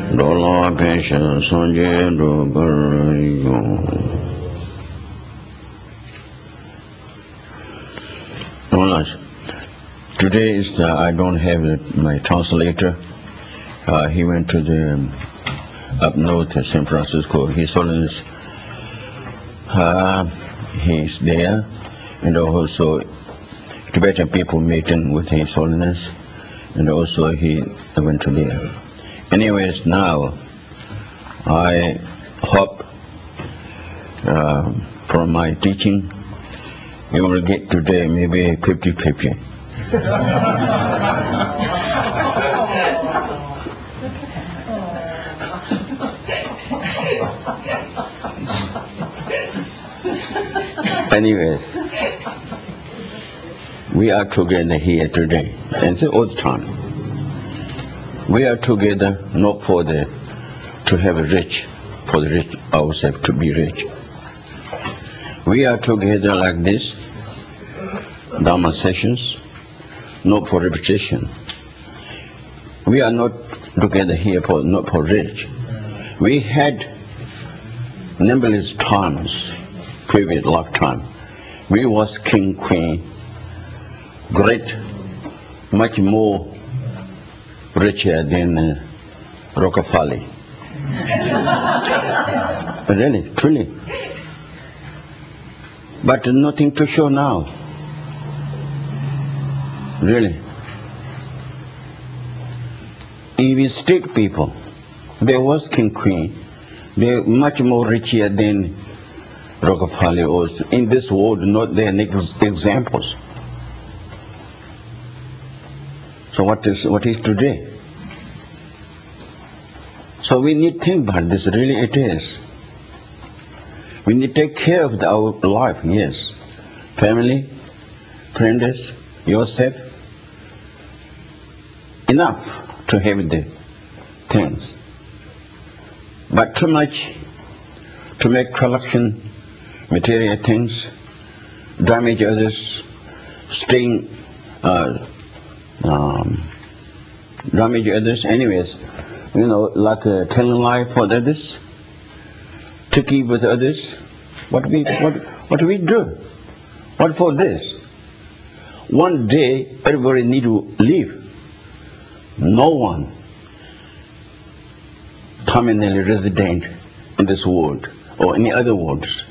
Dola Pesha Sanje Dobarayo. Today is I don't have my translator. He went to the up north to San Francisco. His Holiness, he's there, and also Tibetan people meeting with His Holiness, and also he went to there. Anyways, now I hope from my teaching you will get today maybe 50-50. Anyways, we are together here today, and it's all the time. We are together not for to have a rich, for the rich ourselves to be rich. We are together like this, Dharma sessions, not for repetition. We are not together here not for rich. We had numberless times, previous lifetime. We was king, queen, great, much more richer than Rockefeller. Really, truly. But nothing to show now. Really. Even stick people, they was king, queen, they're much more richer than Rockefeller was. In this world, not their examples. So what is today? So we need to think about this, really it is. We need to take care of our life, yes. Family, friends, yourself. Enough to have the things. But too much to make collection, material things, damage others, damage others. Anyways, like telling lie for others, tricky with others. What we do? What for this? One day everybody need to leave. No one permanently resident in this world or any other worlds.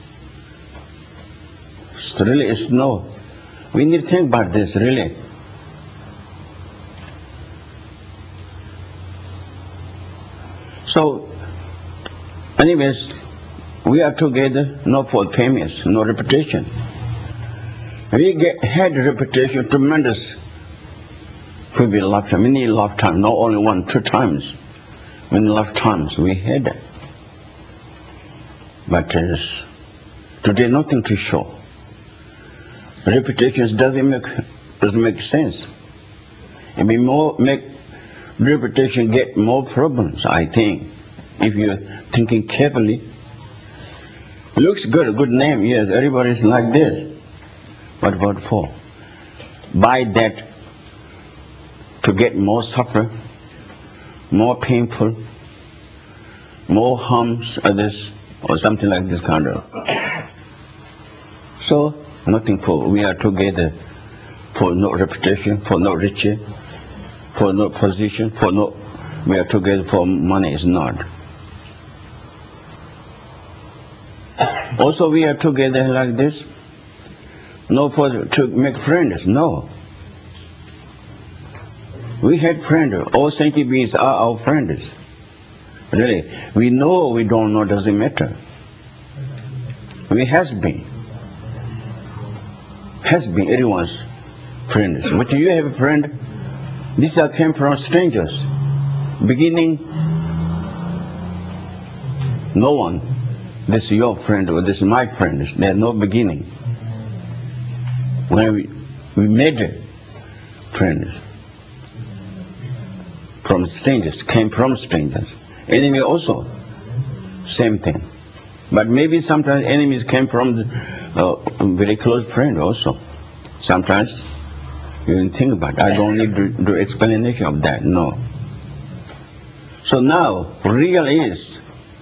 So really, it's no. We need to think about this really. So, anyways, we are together not for famous, no reputation. We had reputation tremendous for many lifetime, not only one, 2 times. Many lifetimes we had it. But today nothing to show. Reputations doesn't make sense. It may make reputation get more problems, I think, if you're thinking carefully. Looks good, a good name, yes, everybody's like this. What for? By that, to get more suffering, more painful, more harms others, or something like this kind of. So, nothing for, we are together for no reputation, for no riches, for no position, we are together for money is not. Also we are together like this, no to make friends, no. We had friends, all sentient beings are our friends. Really, we know, we don't know, doesn't matter. We has been everyone's friends. But you have a friend, these came from strangers. Beginning, no one, this is your friend or this is my friend, there's no beginning. When we made friends from strangers, came from strangers. Enemy also, same thing. But maybe sometimes enemies came from very close friend also. Sometimes you didn't think about it. I don't need to do explanation of that, no. So now, real is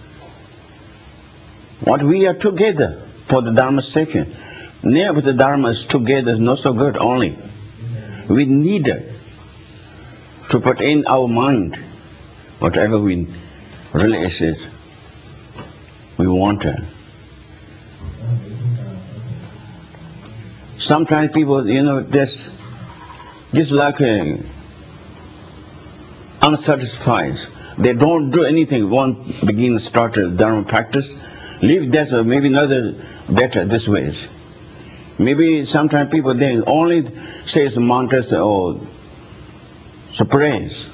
what we are together for the Dharma section. Name of the Dharma is together is not so good only. We need to put in our mind whatever we really is. We want to. Sometimes people, just like unsatisfied. They don't do anything. Won't begin start a Dharma practice. Leave that, or maybe another better this way. Maybe sometimes people they only say some mantras or some prayers.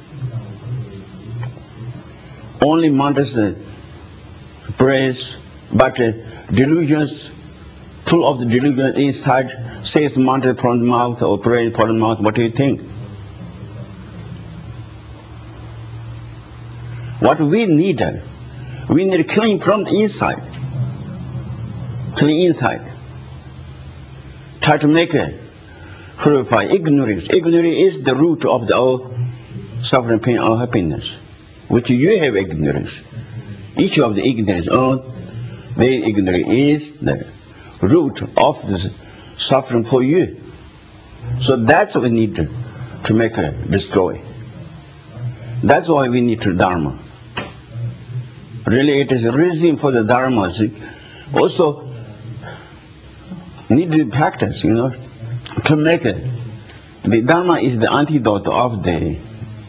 Only mantras, prayers, but delusions, full of the delusion inside, says mantra from the mouth or prayer from the mouth. What do you think? What we need clean from the inside. Clean inside. Try to make it purify ignorance. Ignorance is the root of all suffering, pain, or happiness. Which you have ignorance. Each of the ignorance, their ignorance is the root of the suffering for you. So that's what we need to make it destroy. That's why we need to Dharma. Really, it is a reason for the Dharma. Also, need to practice, to make it. The Dharma is the antidote of the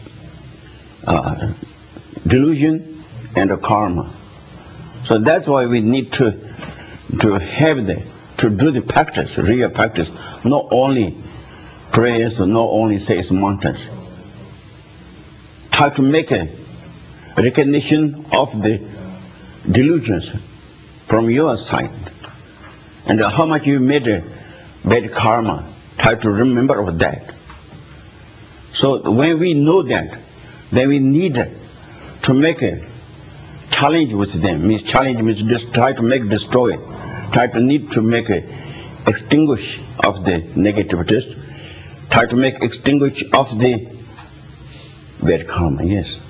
delusion and the karma. So that's why we need to have to do the practice, real practice, not only prayers, not only says mantras. Try to make a recognition of the delusions from your side, and how much you made a bad karma. Try to remember of that. So when we know that, then we need to make a challenge with them. Means challenge means just try to make destroy. Try to need to make a extinguish of the negativities. Try to make extinguish of the bad karma. Yes.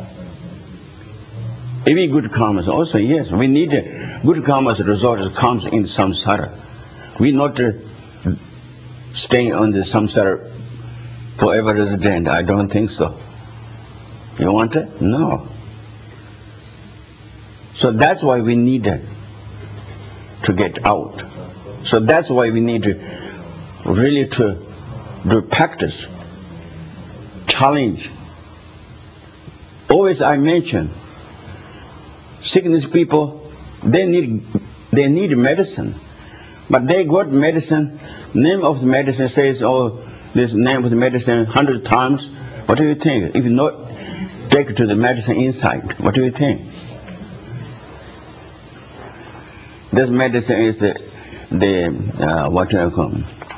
Even good karmas also, yes. We need good karma's result comes in samsara. We not staying on the samsara forever resident. I don't think so. You want it? No. So that's why we need to get out. So that's why we need really to do practice, challenge. Always I mention, sickness people, they need medicine, but they got medicine. Name of the medicine says, this name of the medicine 100 times. What do you think? If you not take to the medicine inside, what do you think? This medicine is what do I call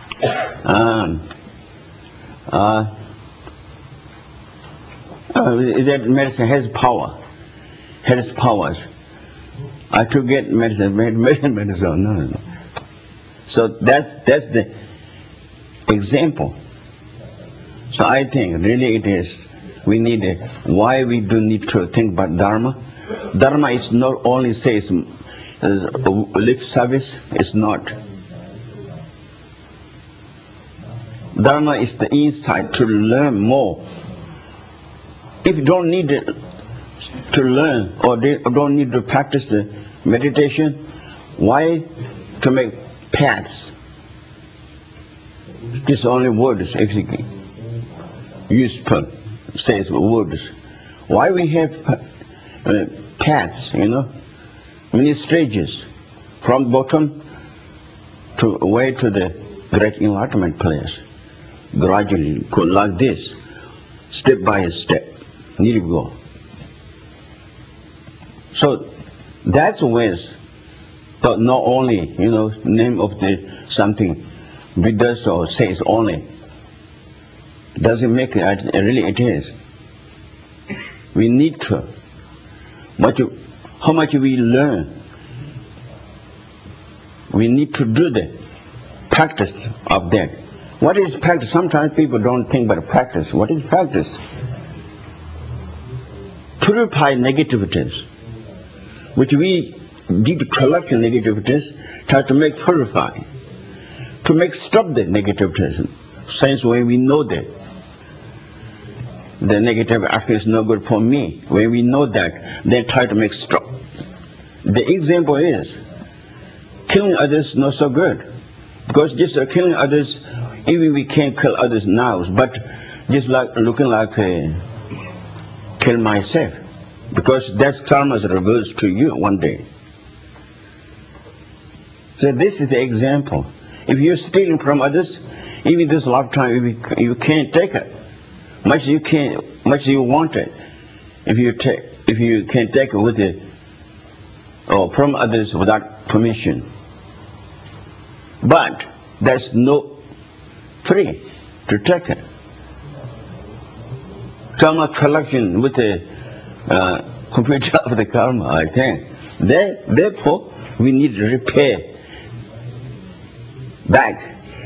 that medicine has power, has powers. I to get medicine, no. So that's the example. So I think really it is, we need why we do need to think about Dharma. Dharma is not only says lip service, it's not. Dharma is the insight to learn more. If you don't need to learn or don't need to practice the meditation, why to make paths? It's only words. If you useful says words, why we have paths? Many stages from bottom to way to the great enlightenment place. Gradually, go like this, step by step. Need to go. So that's ways, but not only name of the something we does or says only. Doesn't make it. Really, it is. We need to. How much we learn. We need to do the practice of that. What is practice? Sometimes people don't think about practice. What is practice? purify negativities, which we did collect negativities, try to make purify, to make stop the negativities. Since when we know that the negative action is no good for me, when we know that, then try to make stop. The example is killing others not so good, because just killing others, even we can't kill others now, but just like looking like kill myself, because that's karma's reverse to you one day. So this is the example. If you're stealing from others, even this lifetime, you can't take it. Much you want it. If you can take it with it, or from others without permission. But there's no free to take it. Karma collection with the computer of the karma, I think. Therefore, we need to repair back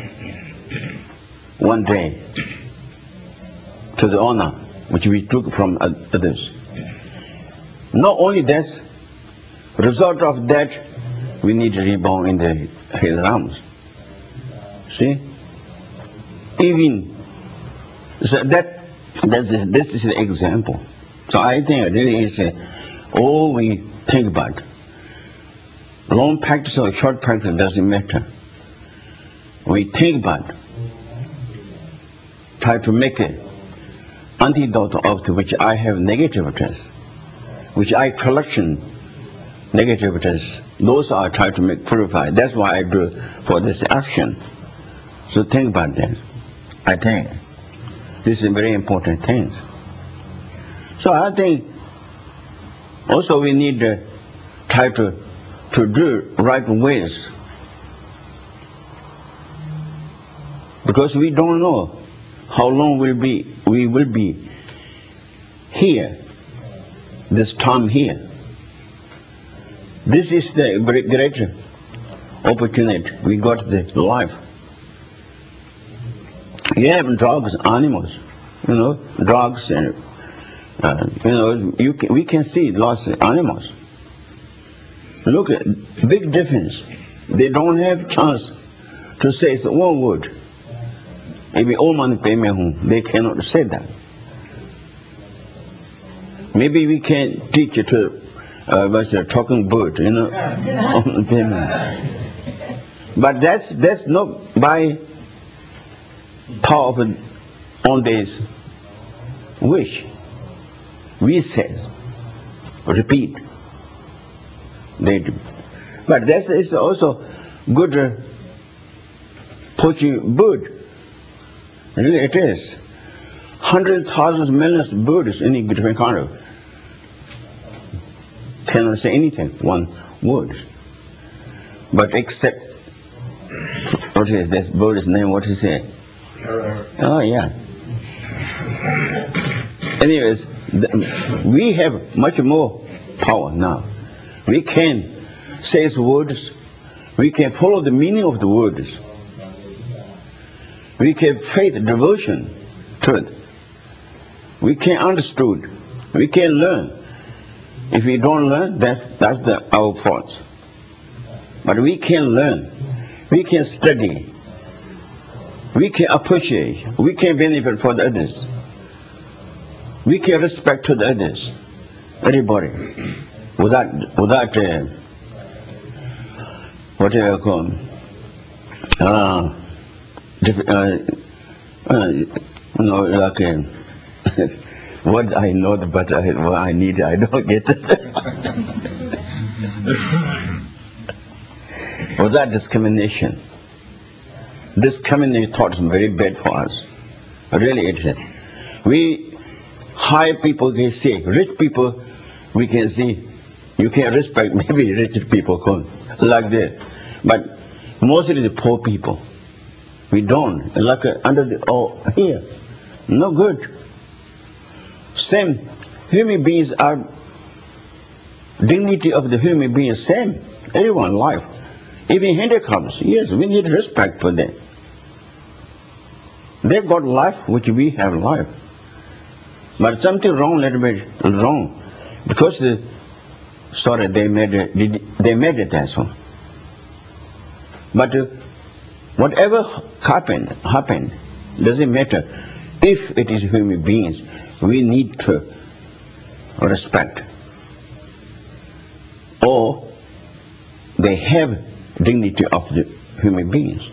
one day to the honor which we took from others. Not only that, result of that, we need to reborn in the hell realms. See? Even so this is the example. So I think really is all we think about. Long practice or short practice doesn't matter. We think about, try to make an antidote of which I have negativities, which I collection negativities. Those are try to make purify. That's why I do for this action. So think about that. I think this is a very important thing. So I think also we need to try to do right ways, because we don't know how long we will be here, this time here. This is the great opportunity. We got the life. You have dogs, animals, dogs, and we can see lots of animals. Look at big difference. They don't have chance to say one word. Maybe they cannot say that. Maybe we can teach it to a talking bird, But that's not by power of on this wish. We say, repeat. They do. But that is also good poaching bird. Really it is. 100,000 millions of birds in different country cannot say anything, one word. But except, what is this bird's name? What is it? Oh yeah. Anyways, we have much more power now. We can say words. We can follow the meaning of the words. We can faith, devotion to it. We can understood. We can learn. If we don't learn, that's our fault. But we can learn. We can study. We can appreciate. We can benefit for the others. We can respect to the others. Everybody. Without what do you call what I know, but what I need, I don't get it. Without discrimination. Discrimination thought is very bad for us. Really it is. We high people can see, rich people we can see, you can respect maybe rich people like that. But mostly the poor people, we don't. Like under the here, no good. Same, human beings are dignity of the human beings same. Everyone life, even handicaps. Yes, we need respect for them. They got life which we have life. But something wrong, little bit wrong. Because sorry, they made it that so. But whatever happened, doesn't matter. If it is human beings, we need to respect. Or they have dignity of the human beings.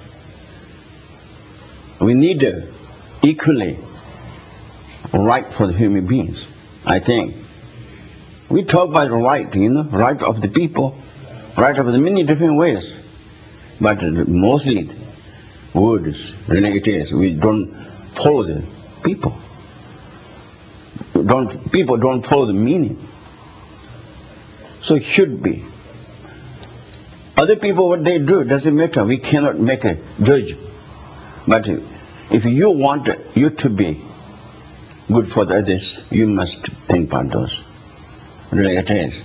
We need equally right for the human beings, I think. We talk about right, right of the people, right of the many different ways. But mostly words, really it is. We don't follow the people. People don't follow the meaning. So it should be. Other people, what they do, doesn't matter. We cannot make a judge. But if you want you to be good for the others, you must think about those. Really it is.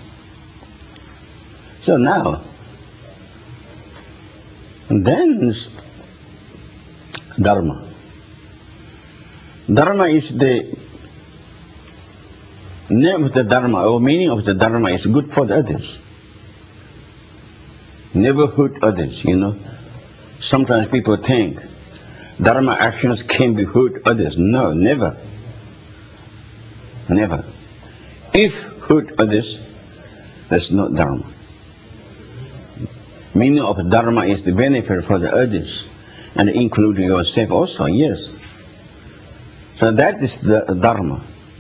So now, then Dharma. Dharma is the name of the Dharma, or meaning of the Dharma is good for the others. Never hurt others, Sometimes people think Dharma actions can be hurt others. No, never. Never. If hurt others, that's not Dharma. Meaning of Dharma is the benefit for the others, and including yourself also, yes. So that is the Dharma.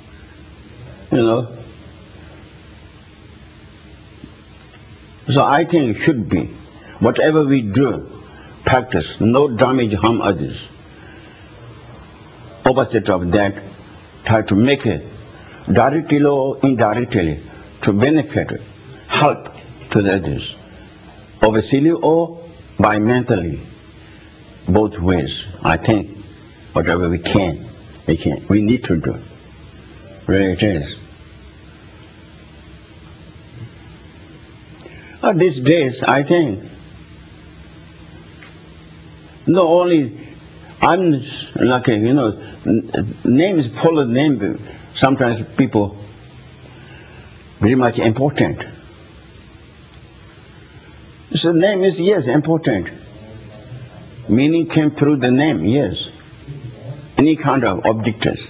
So I think it should be, whatever we do, practice, no damage, harm others. Opposite of that, try to make it, directly or indirectly, to benefit, help to the others, obviously or by mentally, both ways. I think whatever we can, we need to do. Really it is. These days, I think, not only I'm lucky, names follow name. Sometimes people very much important. So name is, yes, important. Meaning came through the name, yes. Any kind of objects.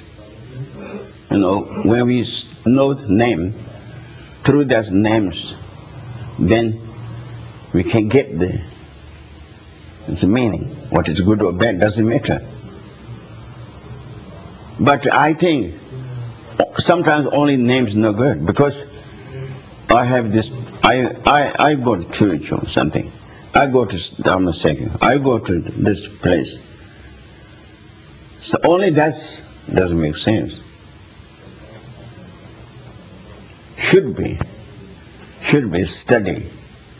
When we know the name, through those names, then we can get its meaning. What is good or bad doesn't matter. But I think sometimes only names no good, because I have this, I go to church or something. I go to Dharma Sakya. I go to this place. So only that doesn't make sense. Should be study.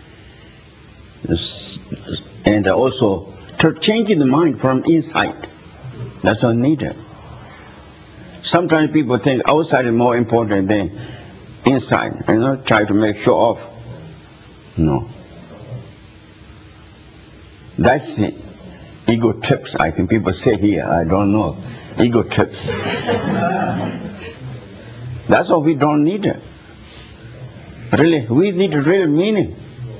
And also to change the mind from inside. That's all needed. Sometimes people think outside is more important than inside. Try to make show off. No. That's the ego tips, I think people say here. I don't know. Ego tips. That's what we don't need. Really, we need real meaning.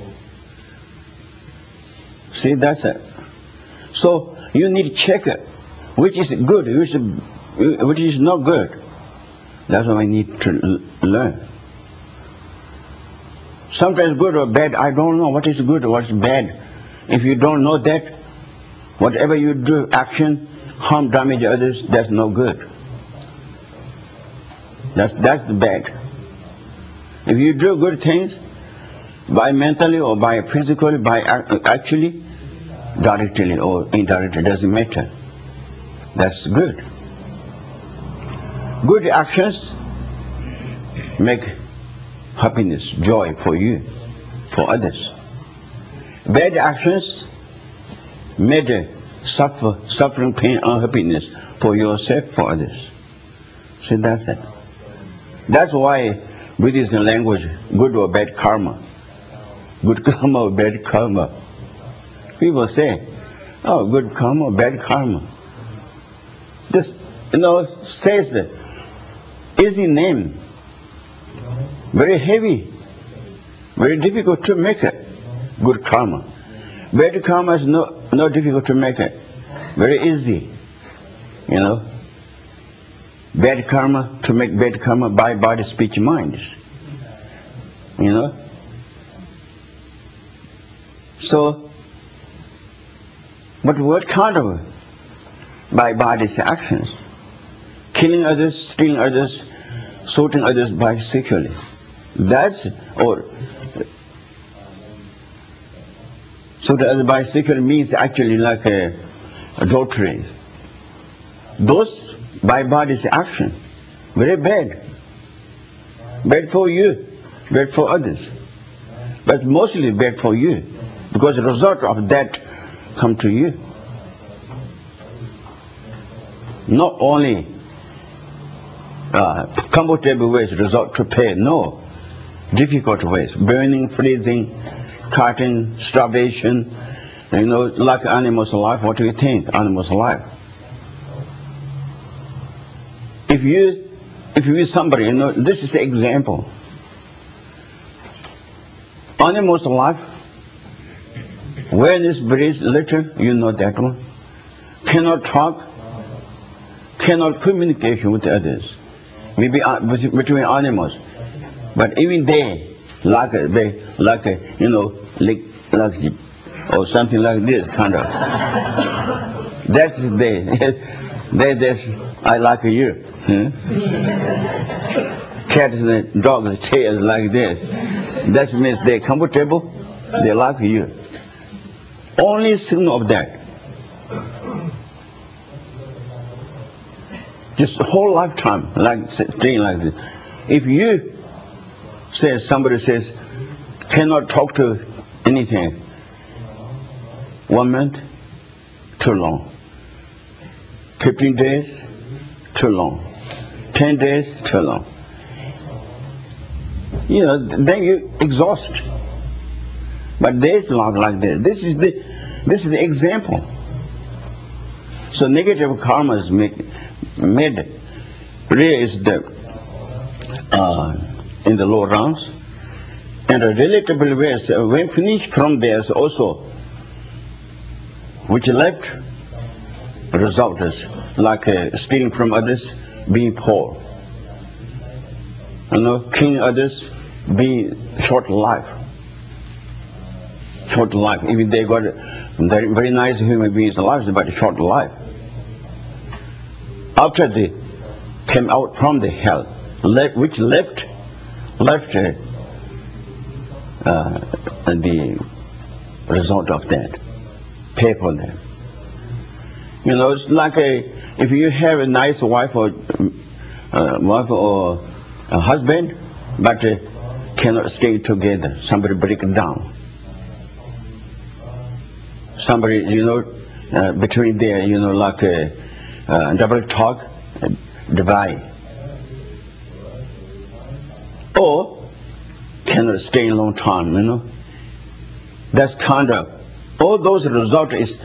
See, that's it. So you need to check which is good, which is not good. That's what we need to learn. Sometimes good or bad, I don't know what is good or what is bad. If you don't know that, whatever you do, action, harm, damage others, that's no good. That's the bad. If you do good things, by mentally or by physically, by actually, directly or indirectly, doesn't matter. That's good. Good actions make happiness, joy for you, for others. Bad actions made suffering, pain, unhappiness for yourself, for others. See, that's it. That's why Buddhism language, good or bad karma. Good karma or bad karma. People say, oh, good karma, bad karma. This, says the easy name. very heavy, very difficult to make it. Good karma. Bad karma is not difficult to make it. Very easy. You know. Bad karma, to make bad karma by body, speech, minds. You know. So, but what kind of by body's actions? Killing others, stealing others, assaulting others bisexually. That's, or so the other bisexual means actually like a adultery. Those by body's action, very bad. Bad for you, bad for others. But mostly bad for you, because the result of that come to you. Not only comfortable ways result to pain, no. Difficult ways, burning, freezing, cutting, starvation, you know, like animals' life. What do you think? Animals' life. If you somebody, you know, this is an example. Animals' life, when it's breathes little, you know that one. Cannot talk, cannot communicate with others. Maybe between animals. But even they, like you know, like or something like this kind of. That's that's I like you. Cats and dogs, chairs like this. That means they're comfortable. They like you. Only signal of that. Just whole lifetime, like staying like this. If you say somebody says cannot talk to anything, 1 month, too long. 15 days, too long. 10 days, too long. You know, then you exhaust. But there's love like this. This is the example. So negative karma is made raised in the lower rounds, and a relatively ways when finished from there also, which left result is like stealing from others, being poor. You know, killing others, being short life. Short life. Even they got very, very nice human beings' lives, but short life. After they came out from the hell, which left the result of that, pay for them. You know, it's like if you have a nice wife or a husband, but cannot stay together. Somebody break it down. Somebody, you know, between there, you know, like double talk, divide. Or cannot stay a long time, you know. That's kind of, all those result is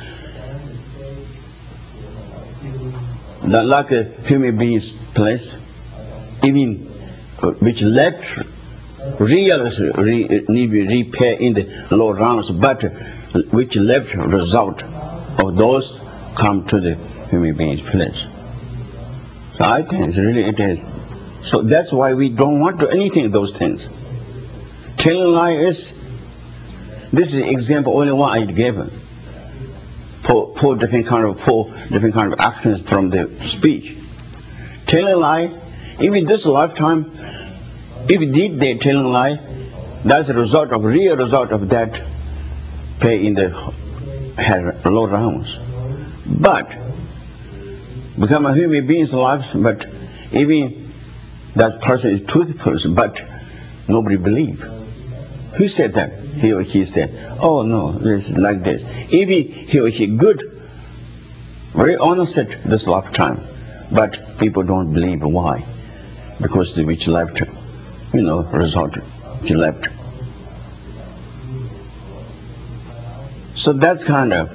like a human being's place, even which left real need repair in the low rounds, but which left result of those come to the human being's place. So I think it is. So that's why we don't want to anything of those things. Telling lie is, this is example only one I gave. Four different kind of actions from the speech. Telling lie, even this lifetime, if you did the telling lie, that's a result of real result of that pay in the low rounds. But become a human being's life, but even that person is truthful, but nobody believe. Who said that? He or she said, oh no, this is like this. Even he or she good, very honest at this lifetime, but people don't believe. Why? Because the which left, you know, result, she left. So that's kind of,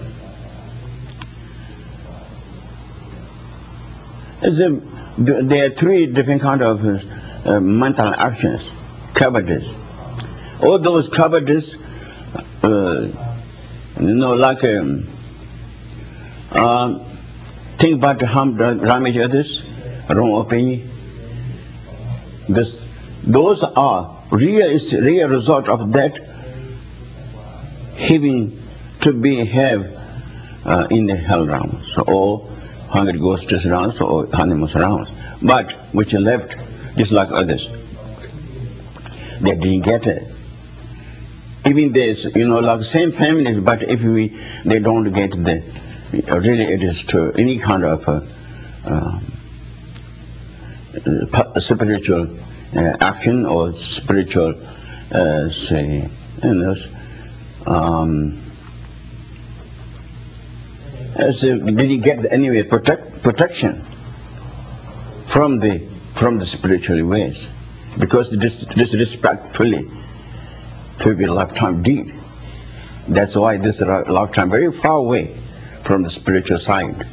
there are three different kind of mental actions. cowardice. All those cowardice, like think about harm, damage others, wrong opinion. Those are real result of that having to be have in the hell realm. So all hungry ghosts realms or animals realms, but which are left just like others. They didn't get it. Even there's like same families, but if they don't get the really it is to any kind of spiritual action or spiritual say didn't get anyway protection from the spiritual ways, because disrespectfully previous lifetime did. That's why this lifetime very far away from the spiritual side.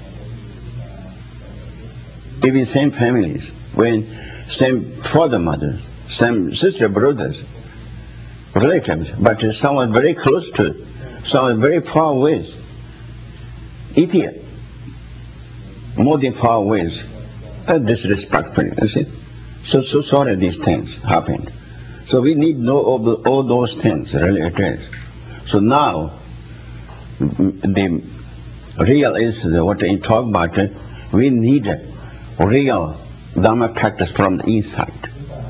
Even same families, when same father, mother, same sister, brothers, relatives, but someone very close to, someone very far away, idiot, more than far away, disrespectful, you see. So sorry these things happened. So we need to know all those things, really it is. So now, the real is what I talk about, we need real Dharma practice from the inside,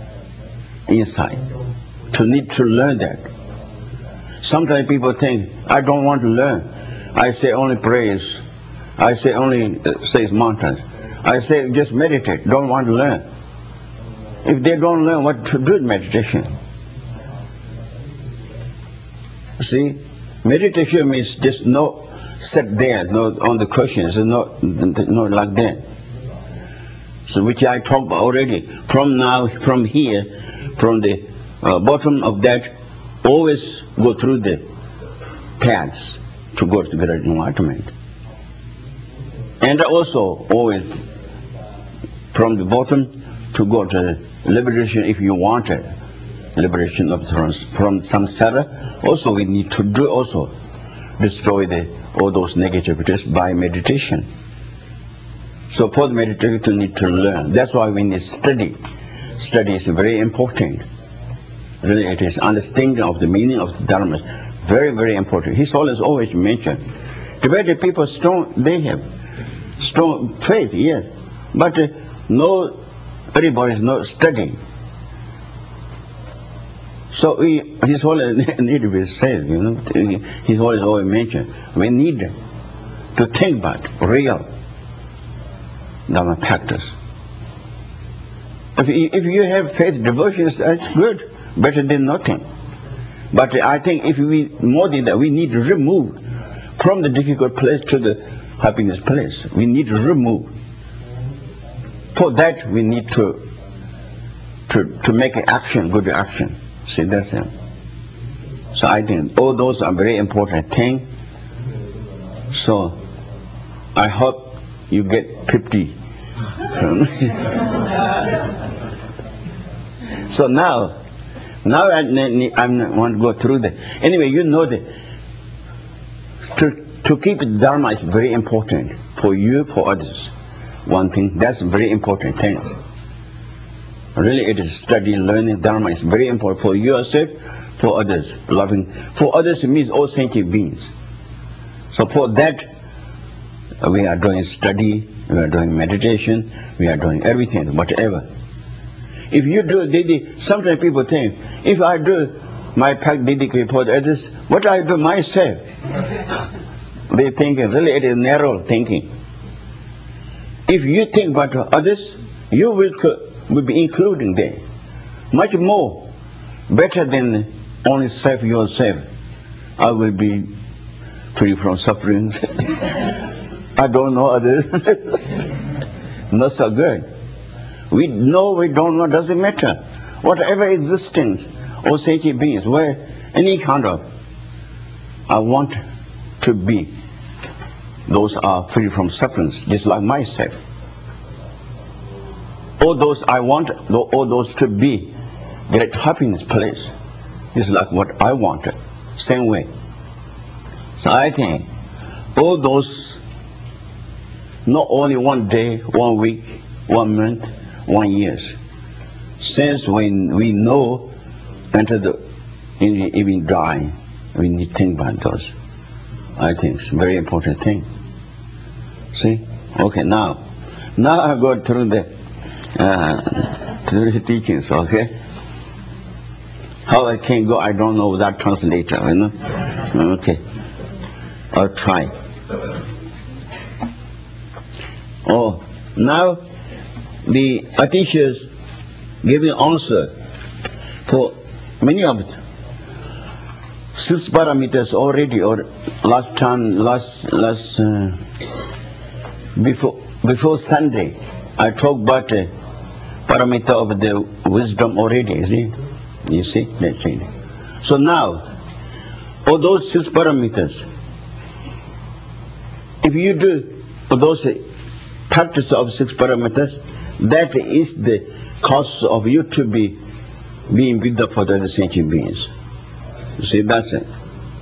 to need to learn that. Sometimes people think, I don't want to learn. I say only prayers. I say only says mantras. I say just meditate, don't want to learn. If they don't learn what to do in meditation. See, meditation means just no sit there, no on the cushions, not like that. So which I talked already. From here, from the bottom of that, always go through the paths to go to great enlightenment. And also always from the bottom to go to liberation if you want it. Liberation of from samsara. Also we need to do also destroy all those negativities by meditation. So for the meditation you need to learn. That's why we need study. Study is very important. Really it is understanding of the meaning of the Dharma. Very, very important. His Holiness always mentioned. Tibetan people strong, they have strong faith, yes. But everybody is not studying. So His Holiness need to be said, His Holiness always mentioned, we need to think about real Dharma practice. If you have faith, devotions, that's good, better than nothing. But I think if more than that, we need to remove from the difficult place to the happiness place. We need to remove. For that, we need to make an action, good action. See, that's it. So I think all those are very important things. So I hope you get 50. So now I want to go through that. Anyway, that to keep Dharma is very important for you, for others. One thing, that's very important thing. Really it is study, learning Dharma is very important for yourself, for others, loving. For others it means all sentient beings. So for that, we are doing study, we are doing meditation, we are doing everything, whatever. If you do, sometimes people think, if I do my pact dedicate for others, what I do myself? They think really it is narrow thinking. If you think about others, you will be including them. Much more, better than only save yourself. I will be free from sufferings. I don't know others. Not so good. We know, we don't know, doesn't matter. Whatever existence or sentient beings, where any kind of, I want to be, those are free from sufferings, just like myself. All those I want, all those to be, great happiness place. It's like what I wanted, same way. So I think all those, not only one day, 1 week, 1 month, 1 year, since when we know until the even dying, we need to think about those. I think it's a very important thing. See? Okay, now I go through the teachings, okay? How I can go, I don't know without translator, you know? Okay. I'll try. Oh, now the teachers giving answer for many of it. 6 parameters already, or last time, before Sunday, I talked about the parameter of the wisdom already, you see, that's it. So now, all those 6 parameters, if you do those practice of 6 parameters, that is the cause of you to be being Buddha for the other sentient beings. You see, that's it.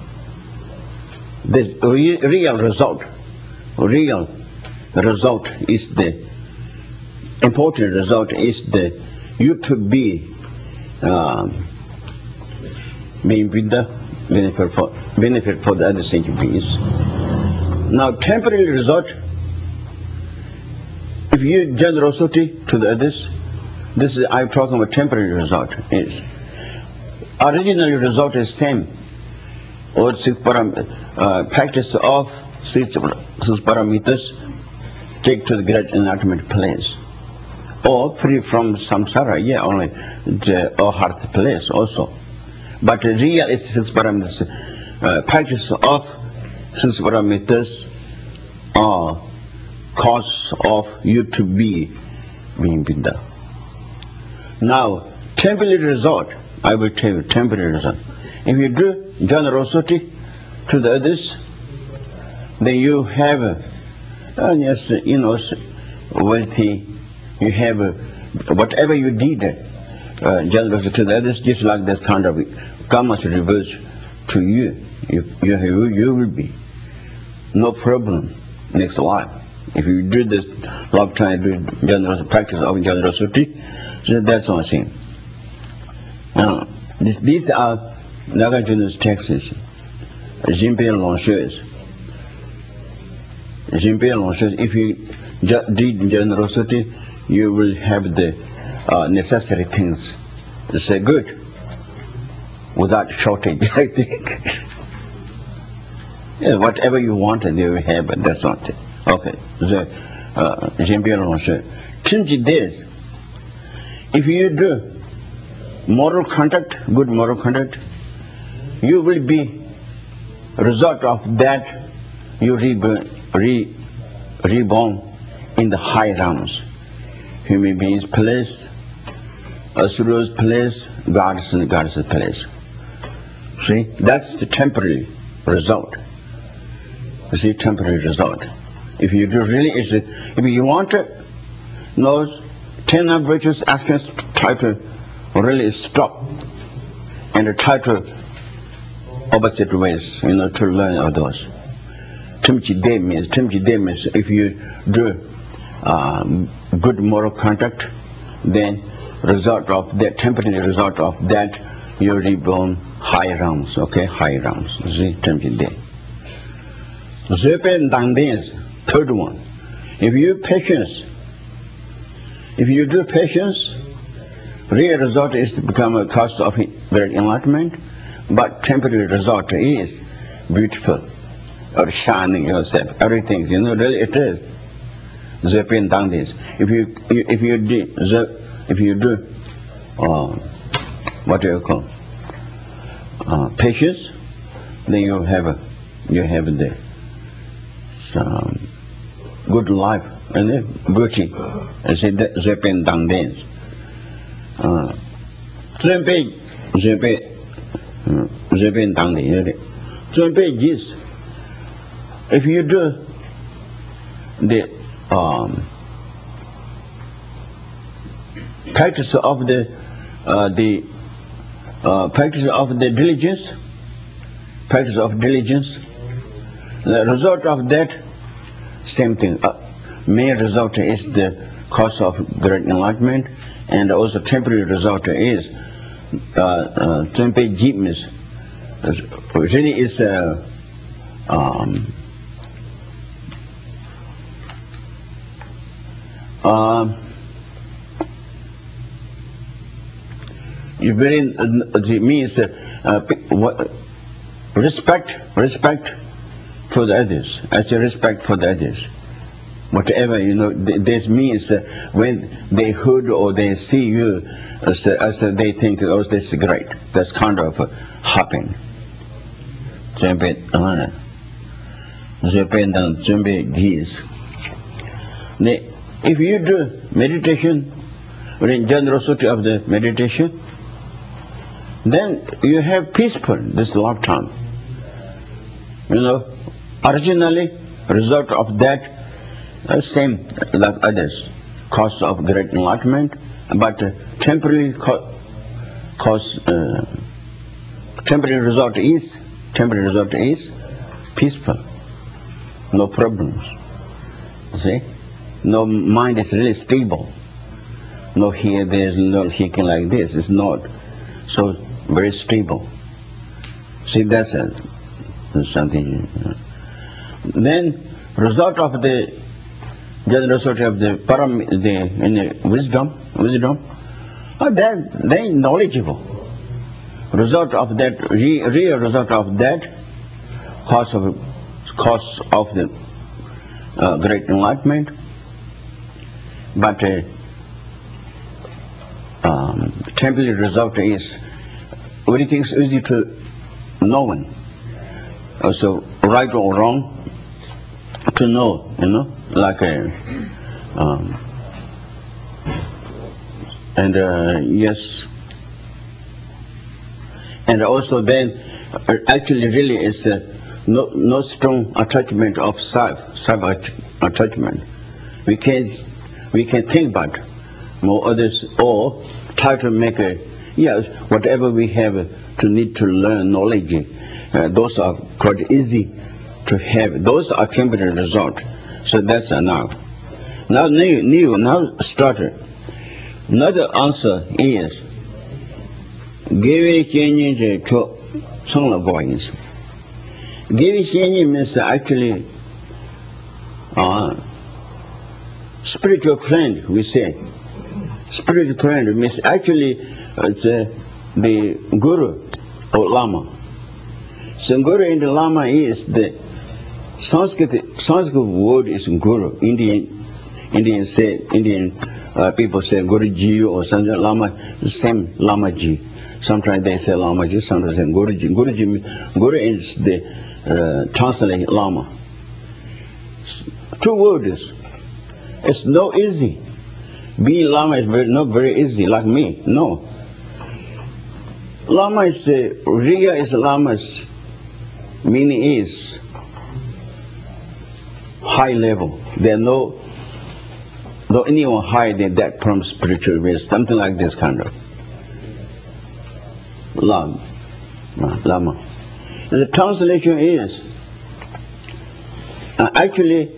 The real result is the important result is the you to be being Buddha, benefit for the other sentient beings. Now, temporary result, if you generosity to the others, this is I'm talking about temporary result. Is original result is same, or practice of 6 parameters take to the great enlightenment place, or free from samsara, yeah, only the heart place also. But the real is 6 parameters. Practice of 6 parameters are cause of you to be being Buddha. Now, temporary result, I will tell you temporary result. If you do generosity to the others, then you have, yes, you know, wealthy, you have whatever you did, generosity to the others, just like this kind of karma's reverse to you. You will be no problem next life. If you do this lifetime, do generous practice of generosity, so that's one thing. These are Nagarjuna's texts. Jinpe Longshu's. If you did generosity, you will have the necessary things. It's good without shortage, I think. Yeah, whatever you wanted, you will have, but that's not it. Okay. Jinpe Longshu. Timji days. If you do moral conduct, good moral conduct, you will be result of that. You reborn in the high realms. Human beings place, asuras place, gods and goddesses place. See, that's the temporary result. You see, temporary result. If you do really, if you want to know 10 virtuous actions, try to really stop and try to opposite ways, you know, to learn of those. Timchi day means if you do good moral conduct, then result of that, temporary result of that, you reborn high realms, okay, high realms. You see, Timchi day. Zepen Dangdens, third one. If you do patience, real result is to become a cause of great enlightenment, but temporary result is beautiful or shining yourself. Everything, you know, really it is. Zepen Dangdens. If you do what do you call patience, then you have the good life and beauty. I say that Zepen Dangdens. Zepen Dangdens. Zepen is if you do the practice of the practice of the diligence, practice of diligence. The result of that, same thing. Main result is the cause of great enlightenment, and also temporary result is Tsunpe Jeepness. Really is it means respect for the others. As a respect for the others, whatever this means when they heard or they see you, as they think, oh, this is great. That's kind of happen. If you do meditation, in generosity of the meditation, then you have peaceful this lifetime. Originally, result of that, same like others, cause of great enlightenment, but temporary temporary result is peaceful, no problems. See, no mind is really stable. No here, there's no shaking like this. It's not so very stable. See, that's something. Then result of the generosity of the wisdom, they knowledgeable. Result of that, real result of that, cause of the great enlightenment, but temporary result is everything is easy to know. Also, right or wrong to know, like yes, and also then actually really is no strong attachment of self attachment. We can think about more others, or try to make whatever we have to need to learn knowledge. Those are quite easy to have. Those are temporary result. So that's enough. Now started. Another answer is give change to some avoidance. Give change means actually spiritual friend, we say. Spiritual friend means actually it's the guru or lama. So guru and the lama is the Sanskrit word is guru. Indian people say Guruji or something. Lama, the same Lamaji. Sometimes they say Lamaji, sometimes they say Guruji. Guru is the translate lama. Two words. It's no easy. Being lama is not very easy, like me. No. Lama is Riya is lama's meaning is high level. There no anyone higher than that from spiritual way. Something like this kind of lama. The translation is actually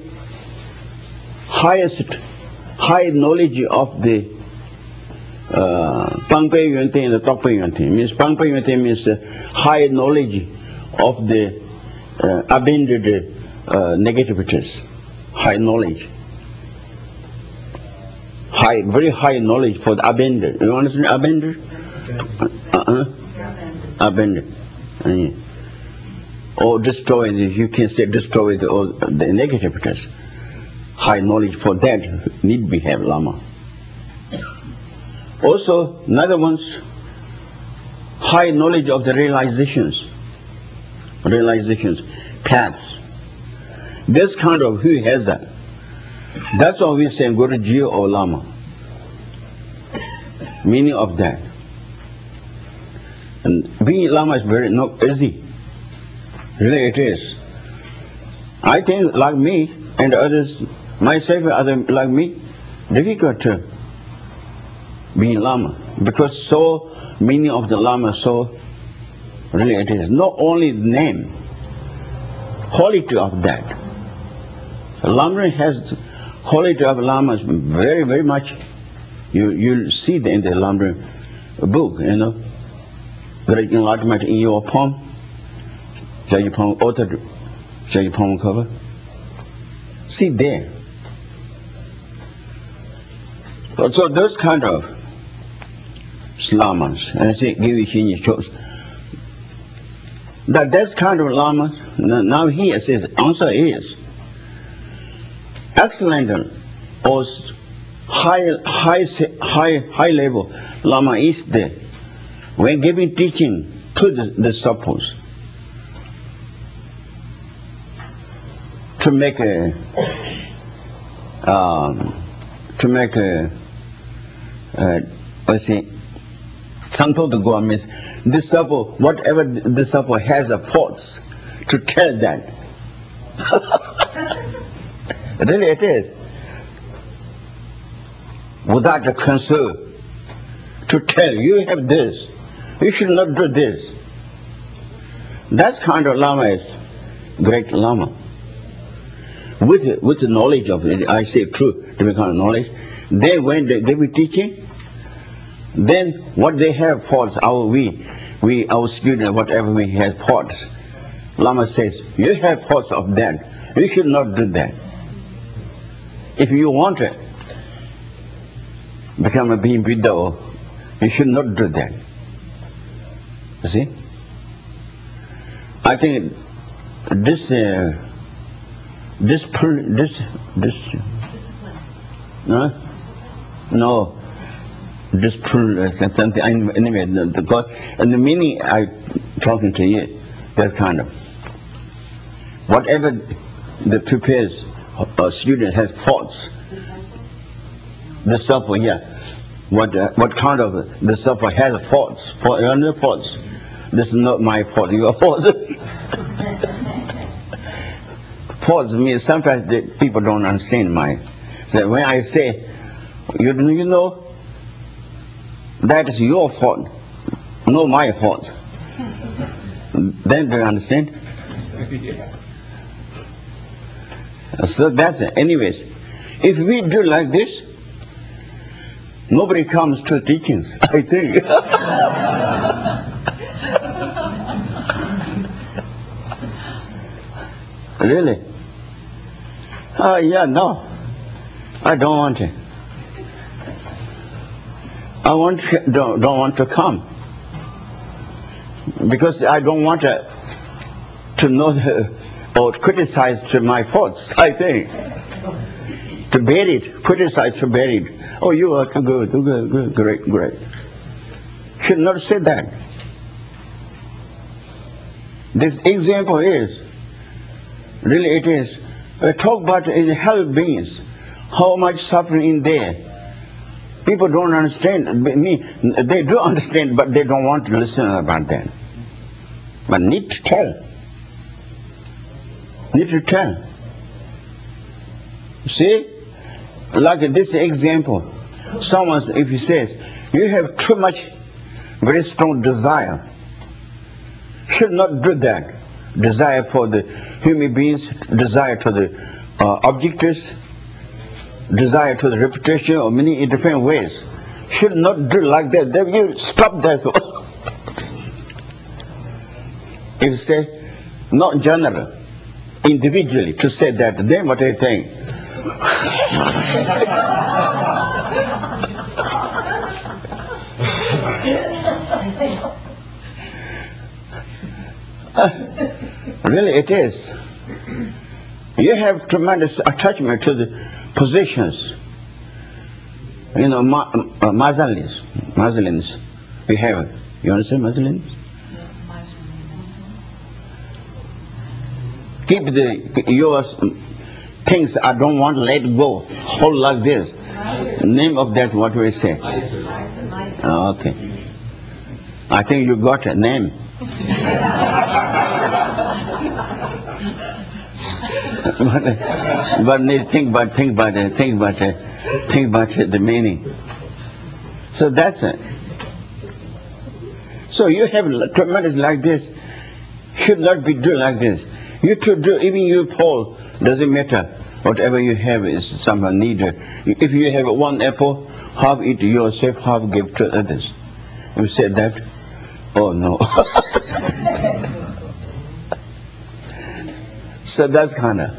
high knowledge of the Pangpe Yuante and the Tokpe Yuante. Means Pangpe Yuante means high knowledge of the abandoned negativities. High knowledge. Very high knowledge for the abandoned. You understand abandoned? Abandoned. Or destroyed, you can say destroyed all the negativities. High knowledge for that need we have lama. Also, another one's high knowledge of the realizations, paths. This kind of who has that? That's all we say Guruji or Lama. Meaning of that. And being Lama is very not easy. Really it is. I think like me and others, myself and others like me, difficult to be Lama. Because so meaning of the Lama, so really it is not only the name, quality of that. Lama has quality of Lamas very, very much. You'll see in the Lama book, Great Enlightenment in your palm, Jayapong authored, Jayapong cover. See there. So those kind of lamas, and I say, give you choice. That's kind of lamas. Now here says the answer is excellent or high level lama is there when giving teaching to the disciples to make a let's see, Santo de Goa means disciple, whatever disciple has a faults to tell that. Really it is. Without a concern to tell you have this, you should not do this. That kind of Lama is great Lama. With the knowledge of it, I say true, to become knowledge. Then when they be teaching, then what they have faults, our student, whatever we have faults, Lama says, you have faults of that. You should not do that. If you want to become a being widow, you should not do that. You see? I think this no, this something anyway. And the meaning I talking to you, that's kind of whatever the prepares a student has faults. The suffer, yeah. What kind of the suffer has faults? Faults. This is not my fault. Your fault. Faults means sometimes the people don't understand my. So when I say, you know, that is your fault, not my fault. Then do you understand? So that's it. Anyways, if we do like this, nobody comes to teachings, I think. Really? Yeah, no. I don't want it. Don't want to come. Because I don't want to know or criticize my faults, I think. To bury it, criticize to bury it. Oh, you are good, great. Should not say that. This example is, really it is, talk about in hell beings, how much suffering in there. People don't understand, they do understand, but they don't want to listen about that. But need to tell. Need to tell. See? Like this example, someone, if he says, you have too much, very strong desire, should not do that. Desire for the human beings, desire to the objects, desire to the reputation, or many different ways. Should not do like that. Then you stop that. If you say, not general, individually, to say that, then what do you think? Really it is. You have tremendous attachment to the positions. You know, Muslims, we have. You understand Muslims? Keep your things I don't want to let go. Hold like this. Name of that, what we say? Okay. I think you got a name. but think about the meaning. So that's it. So you have tremendous like this, should not be do like this. You should do, even you Paul, doesn't matter. Whatever you have is someone needed. If you have one apple, half eat yourself, half give to others. You said that? Oh no. So that's kind of.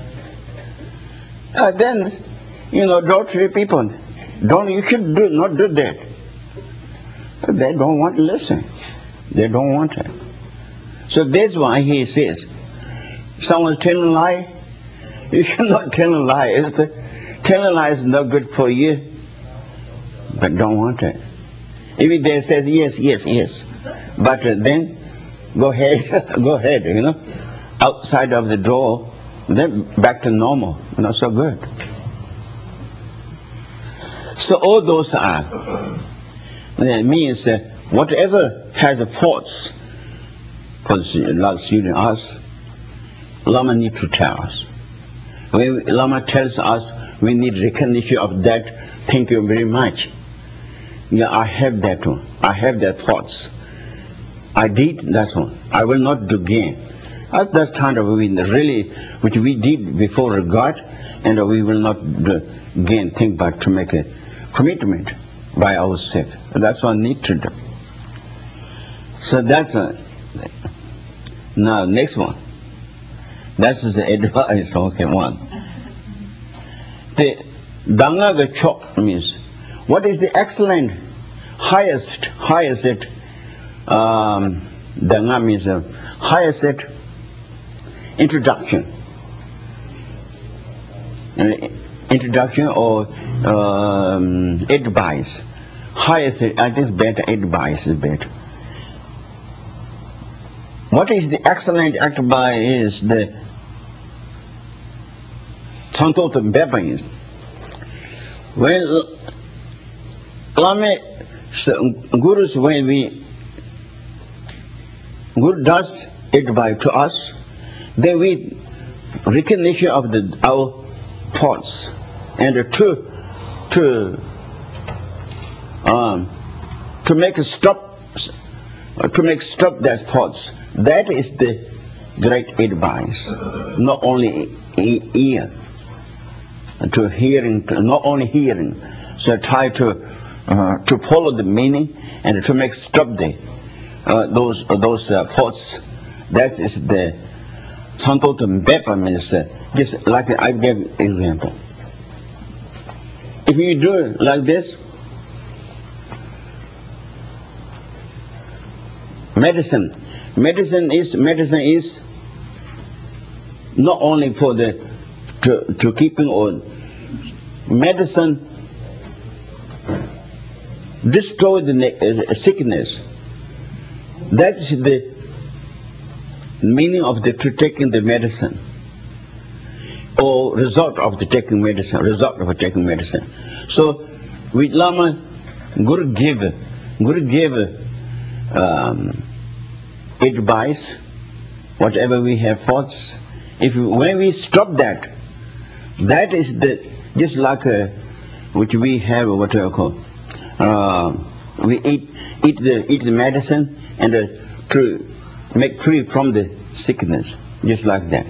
Then, don't treat people. You should not do that. But they don't want to listen. They don't want it. So that's why he says, someone's telling a lie, you should not tell a lie. Telling a lie is not good for you, but don't want it. If they says yes, yes, yes, but then go ahead, go ahead, outside of the door, then back to normal, not so good. So all those are, that means whatever has faults, because like student asks, Lama need to tell us. When Lama tells us we need recognition of that, thank you very much. Yeah, I have that one. I have that thoughts. I did that one. I will not do again. That's kind of really which we did before God, and we will not do again think about to make a commitment by ourselves. That's what I need to do. So that's now next one. That's the advice. Okay, one. The Danga Chok means what is the excellent, highest Danga means highest introduction. Introduction or advice. Highest, I think better advice is better. What is the excellent advice is the Santot Bebans. When Lame Gurus, when Guru does advice to us, then we recognition of our thoughts and to make stop that thoughts. That is the great advice. Not only ear to hearing, not only hearing. So try to follow the meaning and to make stop those thoughts. That is the Santot Bepa means just like I gave example. If you do it like this, medicine is not only for to keeping on. Medicine destroy the sickness. That's the meaning of to taking the medicine, or result of taking medicine. So with Lama, Guru gave advice, whatever we have thoughts. When we stop that is just like which we have what we call we eat the medicine and to make free from the sickness, just like that.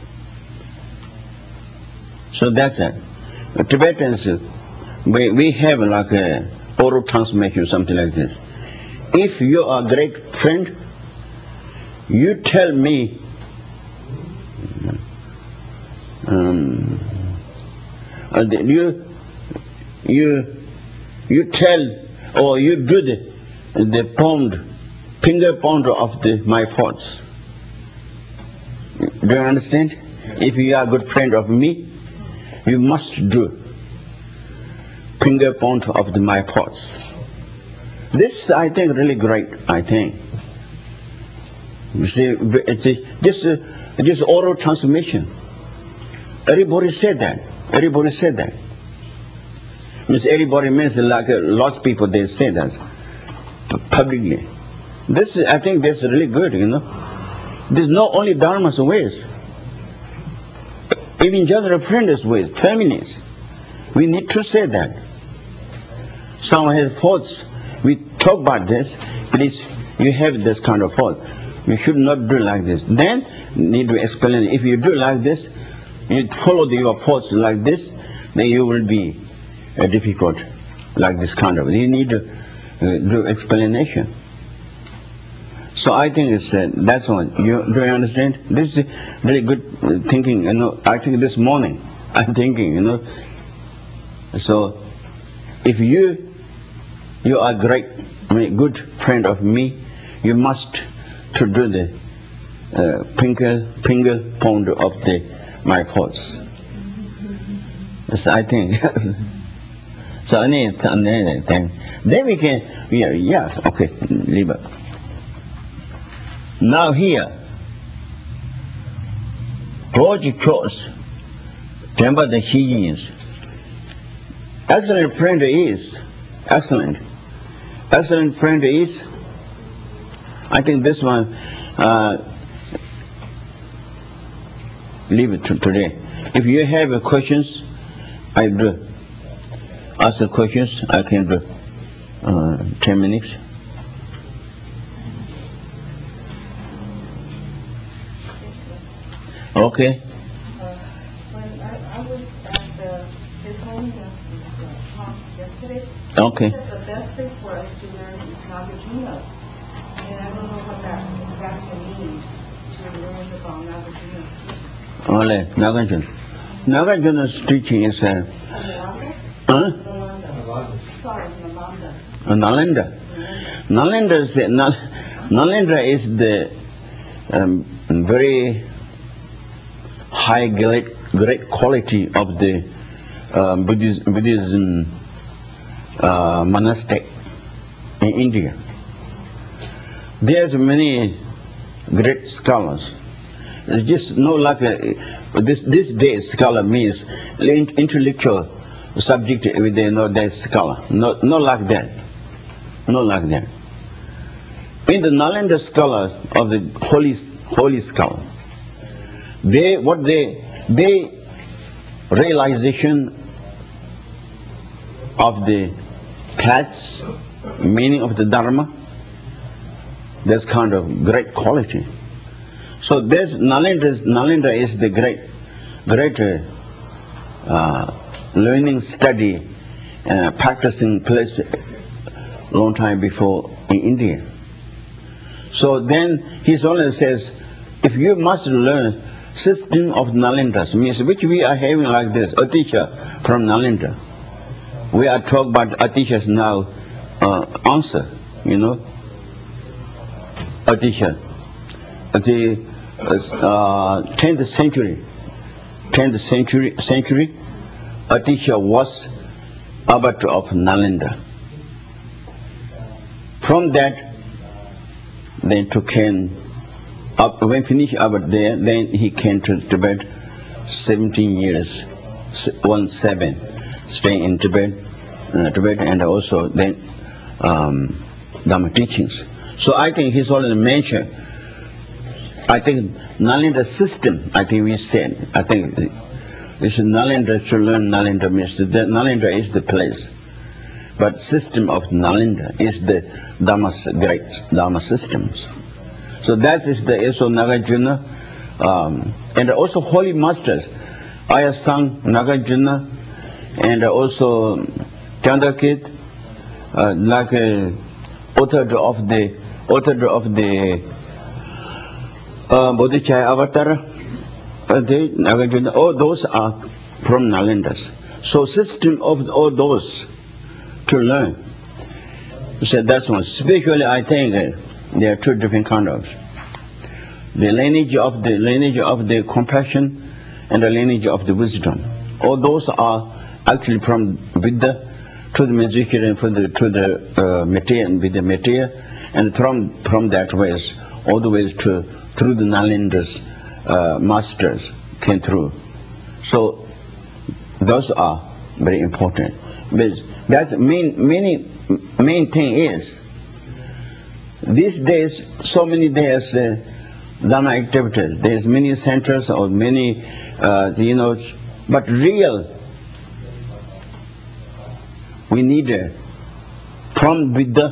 So that's it. Tibetans, we have like a oral transmission, something like this. If you are a great friend, you tell me you tell or you do the finger pound of my thoughts. Do you understand? If you are a good friend of me, you must do finger pound of my thoughts. This I think really great. I think. You see, it's just oral transmission. Everybody said that. Everybody said that. Means everybody means like lots of people they say that publicly. This I think that's really good. There's not only Dharma's ways. Even general friends ways, feminists. We need to say that. Someone has thoughts. We talk about this. Please you have this kind of fault. You should not do like this. Then need to explain. If you do like this, you follow your faults like this, then you will be difficult like this kind of. You need to do explanation. So I think it's that's one. Do you understand? This is very good thinking. You know, I think this morning I'm thinking. You know, so if you are good friend of me, you must to do the finger point of my faults. So I think. So I need then we can okay, leave it. Now here, George Cross, remember the Higgins. Excellent friend is, excellent friend is, I think this one, leave it to today. If you have questions, I do. Ask the questions, I can do 10 minutes. Okay. When I was at his home talk yesterday, Okay. he said the best thing for us to learn is Nagarjuna's. And I don't know what that exactly means, to learn about Nagarjuna's teaching. Ole, Nagarjuna. Nagarjuna's teaching is Nalanda? Sorry, Nalanda. Nalanda is the very high great quality of the Buddhism monastic in India. There's many great scholars. It's just no like this day scholar means intellectual subject with that scholar. Not like that. Not like that. In the Nalanda scholars of the holy scholar, they realization of the paths, meaning of the Dharma, that's kind of great quality. So this Nalanda is the great learning, study, practicing place long time before in India. So then he only says, if you must learn system of Nalandas, means which we are having like this, Atisha from Nalanda. We are talking about Atisha's now answer, you know. Atisha. The 10th century, Atisha was abbot of Nalanda. From that, then to Ken, when finished abbot there, then he came to Tibet, 17 years, 17, staying in Tibet, and also then Dharma teachings. So I think he's already mentioned. I think Nalanda system, I think we said, I think this is Nalanda, to learn Nalanda means that Nalanda is the place. But system of Nalanda is the great Dharma systems. So that is the also Nagarjuna, and also holy masters, Ayasang, Nagarjuna, and also Chandrakit, like author of the Bodhicaya Avatar, Nagarjuna, all those are from Nalandas. So system of all those to learn. So that's one. Spiritually, I think there are two different kinds of. The lineage of the compassion and the lineage of the wisdom. All those are actually from Buddha to the Mazikir and to the Metteyya, with the Metteyya, and from that ways all the ways through the Nalanda's masters came through. So those are very important. But that's main thing is these days, so many days Dharma activities. There's many centers or many but real we need from Buddha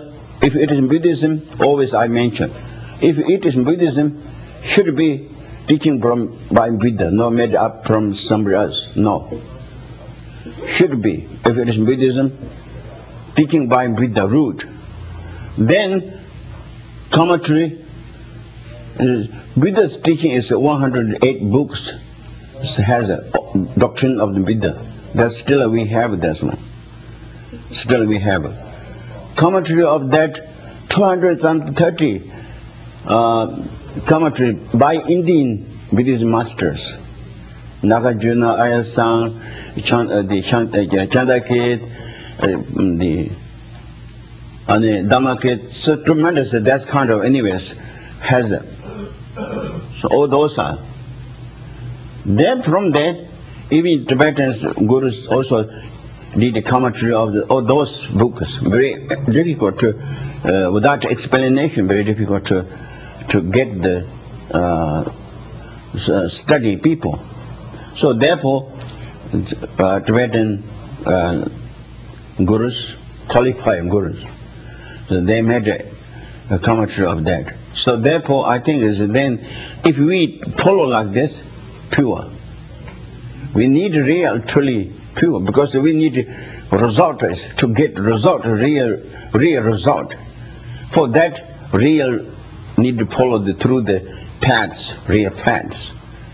If it is Buddhism, always I mention, if it is Buddhism, should be teaching by Buddha, not made up from somebody else. No. Should be, if it is Buddhism, teaching by Buddha, root. Then, commentary. Buddha's teaching is 108 books. It has a doctrine of the Buddha. That still we have this one. Still we have. Commentary of that 230 commentary by Indian Buddhist masters. Nagarjuna, Ayasang, Chandakit, the Dhammakit. So tremendous. That kind of anyways has. So all those are. Then from there, even Tibetan gurus also did a commentary of all those books. Very difficult to, without explanation, very difficult to get the study people. So therefore, Tibetan gurus, qualified gurus, so they made a commentary of that. So therefore, I think is then, if we follow like this, pure. We need real, truly pure, because we need results to get result, real result. For that, real need to follow through the paths, real paths.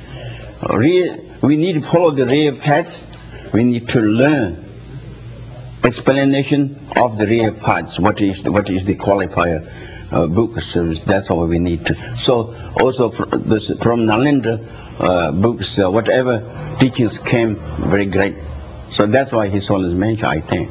We need to follow the real paths. We need to learn explanation of the real paths. What is the qualifier book? So that's all we need to. So also from Nalendra books, whatever teachings came very great. So that's why his soul is mentioned, I think.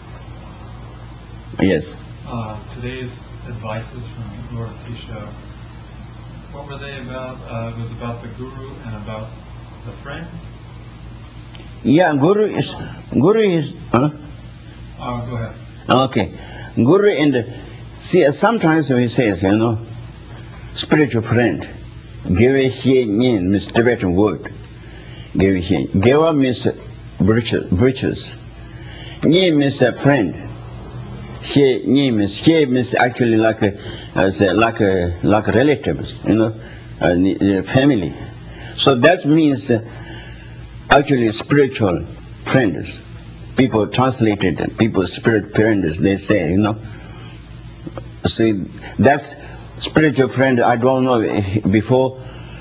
Yes. Today's advices from Lord Tisha, what were they about? It was about the guru and about the friend? Yeah, guru is. Go ahead. Okay. Guru and see, sometimes we say, spiritual friend. Geva Xie Nyin means Tibetan word. Geva Xie. Geva means virtues. Nyin means a friend. Xie Nyin means actually like relatives, family. So that means actually spiritual friends. People translated, people spirit friends, they say, See, that's spiritual friend. I don't know before,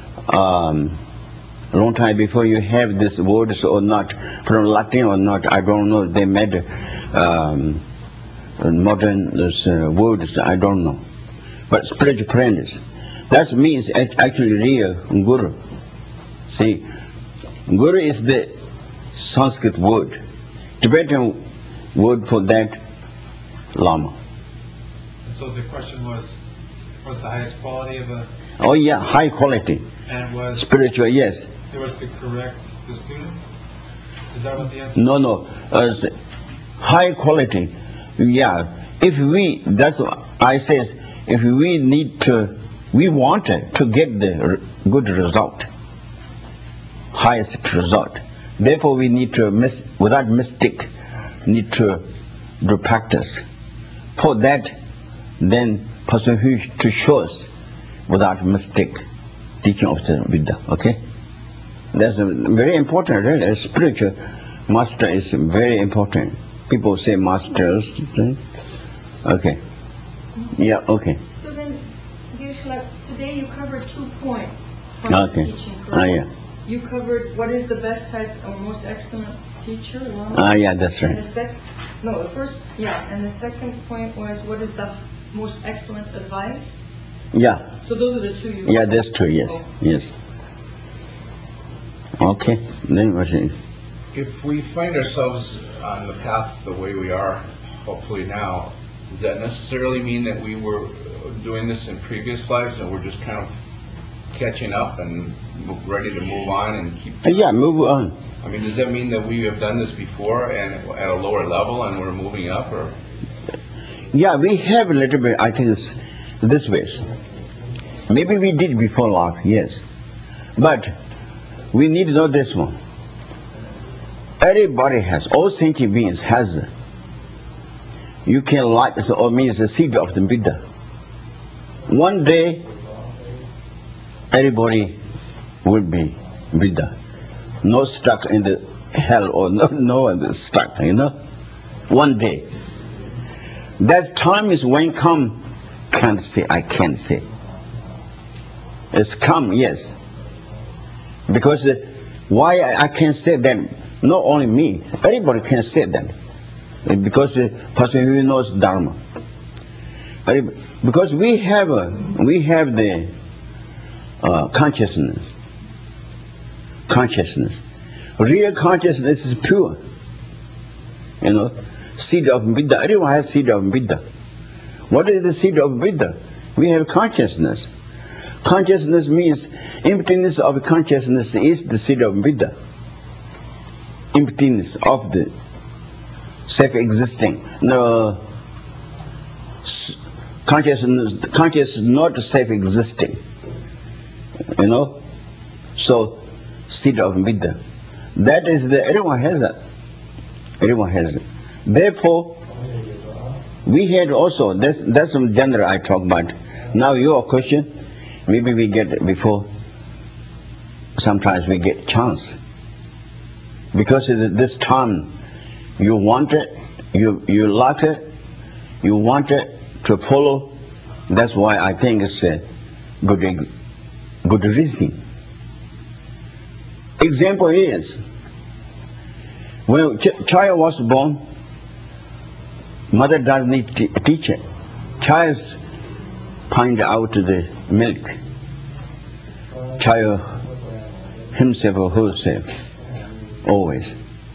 long time before you have these words or not, from Latin or not, I don't know. They made modern words, I don't know. But spiritual friends, that means actually real guru. See, guru is the Sanskrit word. Tibetan word for that, Lama. So the question was the highest quality of a... Oh yeah, high quality. And it was... Spiritual, yes. It was to correct the student? Is that what the answer? No. High quality. Yeah. If we, that's what I says, if we wanted to get the good result, highest result. Therefore, we need to without mistake, need to do practice. For that, then person who to show us without mistake, teaching of the Buddha. Okay, that's very important. Really, a spiritual master is very important. People say masters. Okay. Yeah. Okay. So then, Geshe-la, today you covered 2 points from the teaching. Yeah. You covered what is the best type or most excellent teacher, Lama? Yeah, that's right. And the second point was what is the most excellent advice? Yeah. So those are the 2 you... Yeah, that's true, yes. Oh. Yes. Okay. Then what is... If we find ourselves on the path the way we are, hopefully now, does that necessarily mean that we were doing this in previous lives and we're just kind of catching up and ready to move on and keep... Yeah, move on. I mean, does that mean that we have done this before and at a lower level and we're moving up, or...? Yeah, we have a little bit, I think it's this way. Maybe we did before life, yes. But we need to know this one. Everybody has, all sentient beings has you can light, or means the seed of the Buddha. One day, everybody will be Buddha. Not stuck in the hell, or no one stuck, One day. That time is when come, can't say, I can't say. It's come, yes. Because why I can say that, not only me, everybody can say that. Because the person who knows Dharma. Because we have the consciousness. Real consciousness is pure. Seed of Buddha. Everyone has seed of Buddha. What is the seed of Buddha? We have consciousness. Consciousness means emptiness of consciousness is the seed of Buddha. Emptiness of the self-existing. No, consciousness not self-existing. So seed of Buddha. That is everyone has it. Everyone has it. Therefore, we had also, that's some general I talk about. Now your question, maybe we get before, sometimes we get chance. Because this time, you want it, you like it, you want it to follow. That's why I think it's a good reason. Example is, when child was born, mother does need teach it. Child find out the milk. Child himself or herself, always.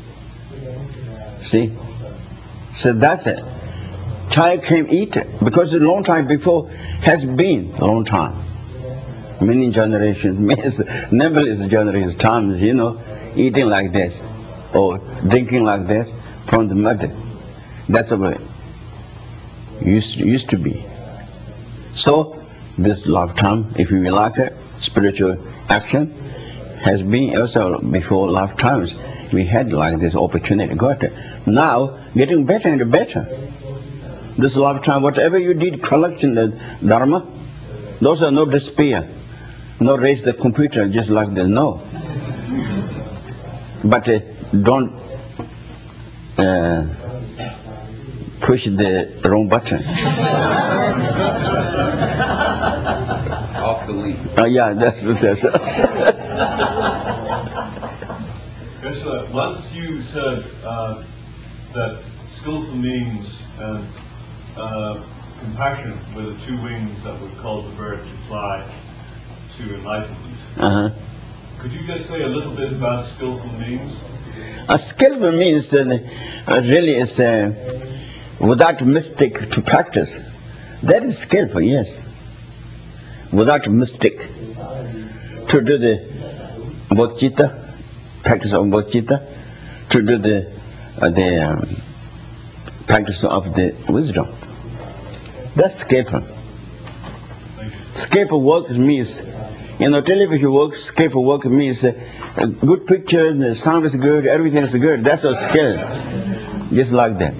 See? So that's it. Child can eat it because a long time before has been a long time. Many generations, numberless generations, times, eating like this or drinking like this from the mother. That's the way it used to be. So this lifetime, if we like it, spiritual action has been also before lifetimes. We had like this opportunity, got it. Now getting better and better. This lifetime, whatever you did, collection the Dharma, those are no despair, no raise the computer just like this, no. But don't push the wrong button. Off delete. Yeah, that's. Geshe-la, once you said that skillful means and compassion were the two wings that would cause the bird to fly to enlightenment. Could you just say a little bit about skillful means? Skillful means really is without mistake to practice. That is skillful, yes. Without mistake to do the bodhicitta, practice of bodhicitta, to do the practice of the wisdom. That's skillful. Skillful work means, television work, skillful work means a good picture, the sound is good, everything is good. That's a skill. Just like that.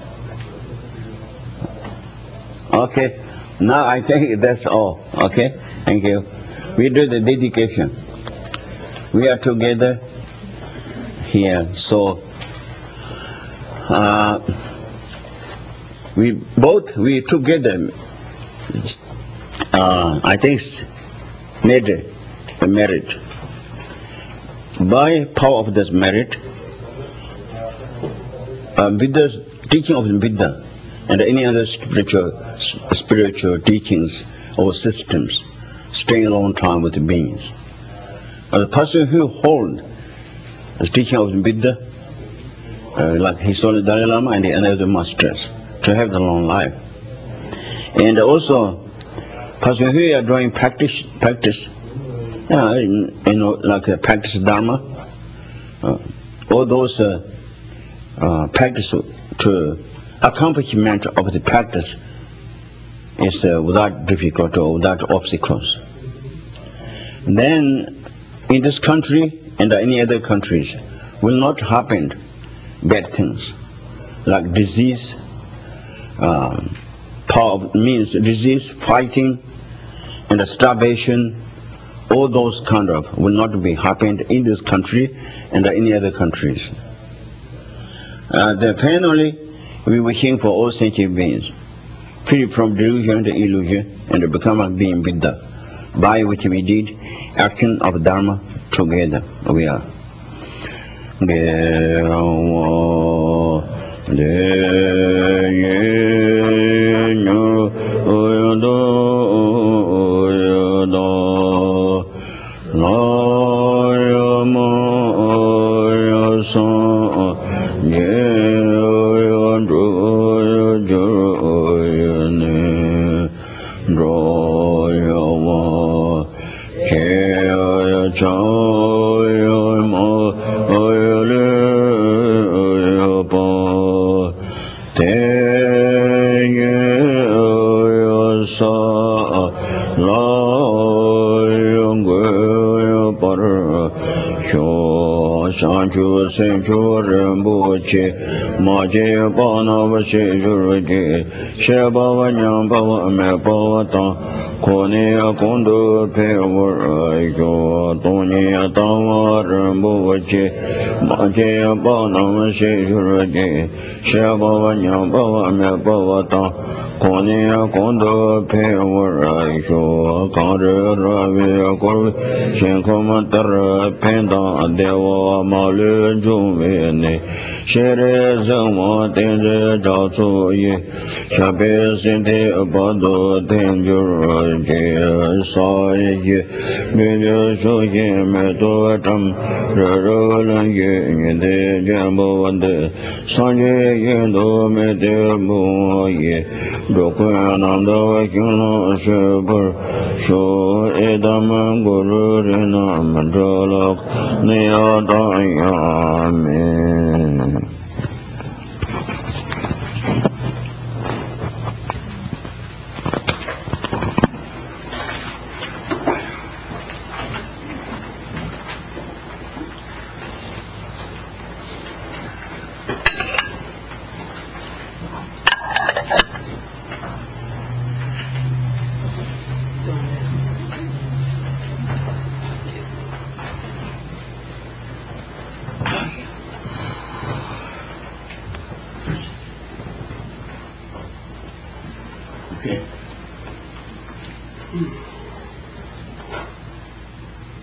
Okay. Now I think that's all. Okay. Thank you. We do the dedication. We are together here. So we together. I think made a merit. By power of this merit, Buddha's teaching of the Buddha and any other spiritual teachings or systems stay a long time with the beings. The person who holds the teaching of the Buddha, like His Holiness Dalai Lama and the other masters, to have the long life. And also, person who are doing practice, like practice Dharma, all those practice to accomplishment of the practice is without difficulty or without obstacles. Then in this country and any other countries will not happen bad things like disease, power means disease, fighting, and starvation. All those kind of will not be happened in this country and any other countries. Then finally, we will think for all sentient beings, free from delusion and illusion, and become a being Buddha, by which we did action of Dharma together. We are. Sanchu Senchu Rinpoche Maje Bana Vashi Jurje Sheba Vanyam Bava Me Bava Tang Kone Kondo Pewar Ayo Tony Tama Rinpoche Maje Bana Vashi Jurje Sheba Vanyam Bava Me Bava Tang Kone Kondo Pewar Ayo Kare Ravi Korvi Shenkomatar Penda Dewa Malu Jumene Shere Zama Tenze Jatsu Ye Shabe Sente Bado Tenjur Je Sa Ye Mene Shoye Meto Tam Raravalan Ye Nede Jambo Vande Sanje Yendo Mede Mo Ye Dokyananda Kyuna Shebar Sho Edam Guru Rena Mandalak Niyadaya Amen. Okay.